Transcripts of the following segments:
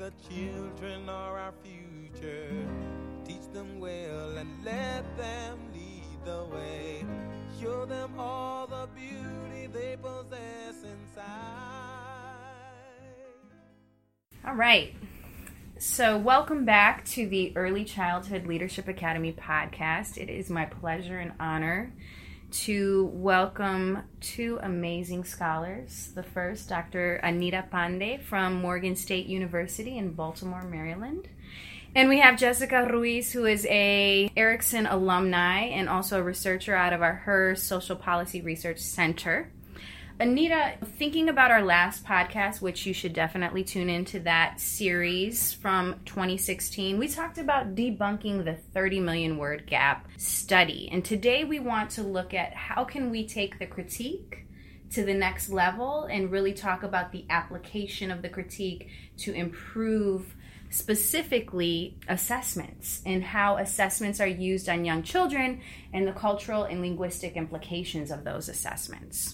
the children are our future. Teach them well and let them lead the way. Show them all the beauty they possess inside. All right. So welcome back to the Early Childhood Leadership Academy podcast. It is my pleasure and honor to welcome two amazing scholars. The first, Dr. Anita Pandey from Morgan State University in Baltimore, Maryland. And we have Jessica Ruiz, who is a Erickson alumni and also a researcher out of our HER Social Policy Research Center. Anita, thinking about our last podcast, which you should definitely tune into that series from 2016, we talked about debunking the 30 million word gap study. And today we want to look at how can we take the critique to the next level and really talk about the application of the critique to improve specifically assessments and how assessments are used on young children and the cultural and linguistic implications of those assessments.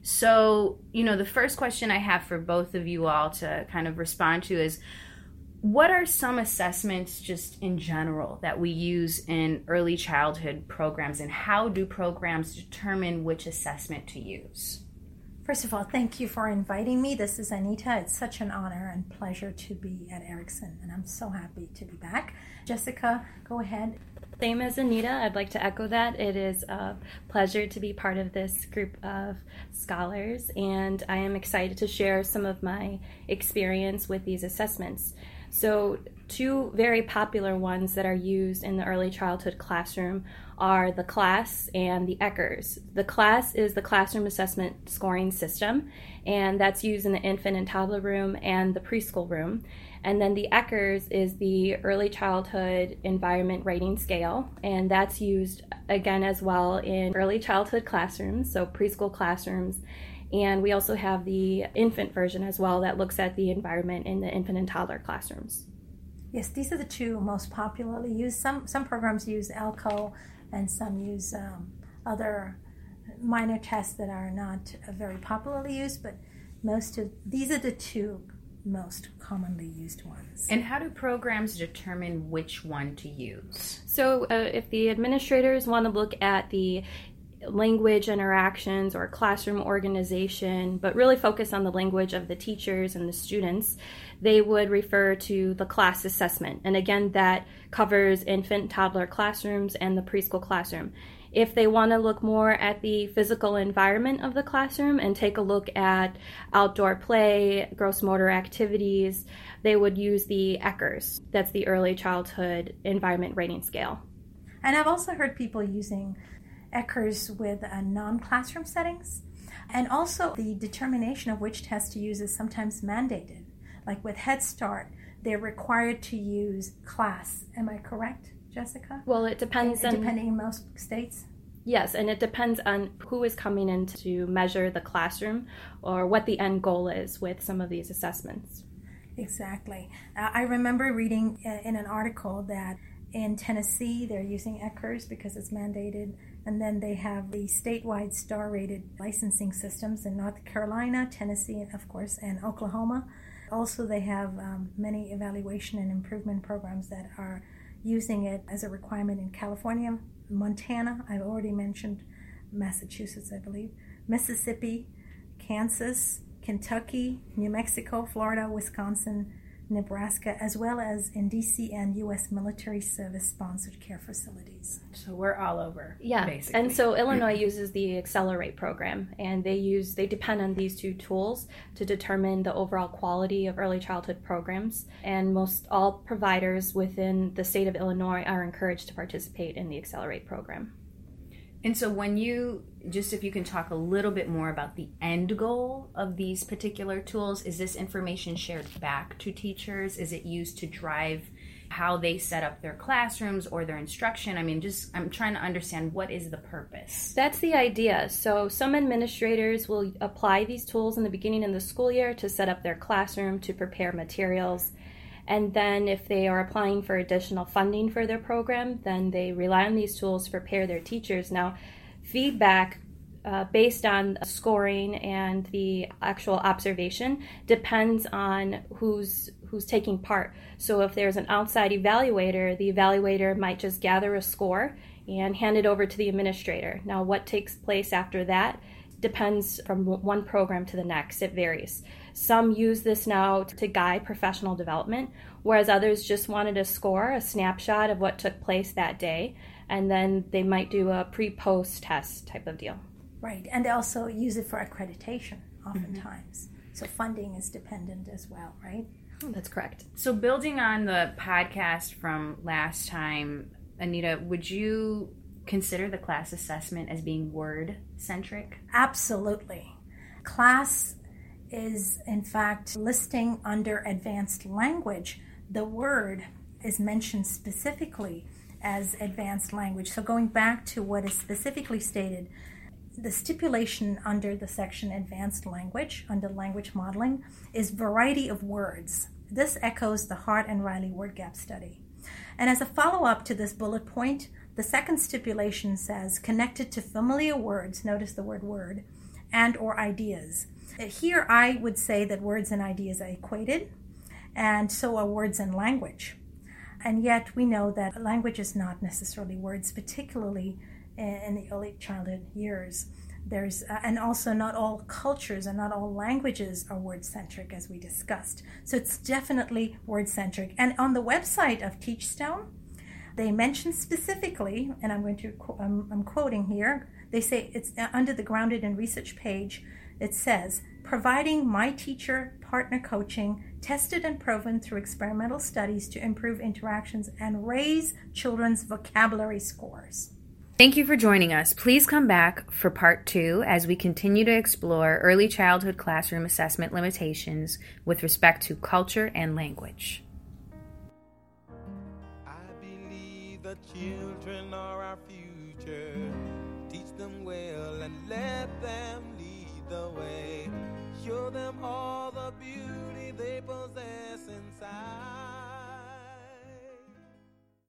So, the first question I have for both of you all to kind of respond to is, what are some assessments just in general that we use in early childhood programs, and how do programs determine which assessment to use? First of all, thank you for inviting me. This is Anita. It's such an honor and pleasure to be at Erickson, and I'm so happy to be back. Jessica, go ahead. Same as Anita, I'd like to echo that. It is a pleasure to be part of this group of scholars, and I am excited to share some of my experience with these assessments. So, two very popular ones that are used in the early childhood classroom are the CLASS and the ECHRS. The CLASS is the Classroom Assessment Scoring System, and that's used in the infant and toddler room and the preschool room. And then the ECHRS is the Early Childhood Environment Rating Scale, and that's used again as well in early childhood classrooms, so preschool classrooms. And we also have the infant version as well that looks at the environment in the infant and toddler classrooms. Yes, these are the two most popularly used. Some programs use ELCO, and some use other minor tests that are not very popularly used, but these are the two most commonly used ones. And how do programs determine which one to use? So if the administrators want to look at the language interactions or classroom organization, but really focus on the language of the teachers and the students, they would refer to the CLASS assessment. And again, that covers infant, toddler classrooms and the preschool classroom. If they want to look more at the physical environment of the classroom and take a look at outdoor play, gross motor activities, they would use the ECHRS. That's the Early Childhood Environment Rating Scale. And I've also heard people using ECHRS with non-classroom settings. And also the determination of which test to use is sometimes mandated. Like with Head Start, they're required to use CLASS. Am I correct, Jessica? Well, it depends depending in most states? Yes, and it depends on who is coming in to measure the classroom or what the end goal is with some of these assessments. Exactly. I remember reading in an article that in Tennessee, they're using ECHRS because it's mandated. And then they have the statewide star-rated licensing systems in North Carolina, Tennessee, of course, and Oklahoma. Also, they have many evaluation and improvement programs that are using it as a requirement in California, Montana, I've already mentioned Massachusetts, I believe, Mississippi, Kansas, Kentucky, New Mexico, Florida, Wisconsin, Nebraska, as well as in D.C. and U.S. military service-sponsored care facilities. So we're all over, yeah, basically. And so Illinois uses the Accelerate program, and they depend on these two tools to determine the overall quality of early childhood programs, and most all providers within the state of Illinois are encouraged to participate in the Accelerate program. And so if you can talk a little bit more about the end goal of these particular tools, is this information shared back to teachers? Is it used to drive how they set up their classrooms or their instruction? I'm trying to understand, what is the purpose? That's the idea. So some administrators will apply these tools in the beginning of the school year to set up their classroom, to prepare materials. And then if they are applying for additional funding for their program, then they rely on these tools to prepare their teachers. Now, feedback based on scoring and the actual observation depends on who's who's taking part. So if there's an outside evaluator, the evaluator might just gather a score and hand it over to the administrator. Now, what takes place after that depends from one program to the next. It varies. Some use this now to guide professional development, whereas others just wanted a score, a snapshot of what took place that day, and then they might do a pre-post test type of deal. Right, and they also use it for accreditation oftentimes. So funding is dependent as well, right? Oh, that's correct. So building on the podcast from last time, Anita, would you consider the class assessment as being word-centric? Absolutely. Class is, in fact, listing under advanced language. The word is mentioned specifically as advanced language. So going back to what is specifically stated, the stipulation under the section advanced language, under language modeling, is variety of words. This echoes the Hart and Riley word gap study. And as a follow-up to this bullet point, the second stipulation says connected to familiar words, notice the word word, and or ideas. Here I would say that words and ideas are equated, and so are words and language. And yet we know that language is not necessarily words, particularly in the early childhood years. There's and also not all cultures and not all languages are word-centric, as we discussed. So it's definitely word-centric. And on the website of Teachstone, they mention specifically, and I'm quoting here, they say it's under the Grounded in Research page, it says, providing my teacher partner coaching tested and proven through experimental studies to improve interactions and raise children's vocabulary scores. Thank you for joining us. Please come back for part 2 as we continue to explore early childhood classroom assessment limitations with respect to culture and language. I believe the children are our future. Teach them well and let them lead the way. Show them all the beauty they possess inside.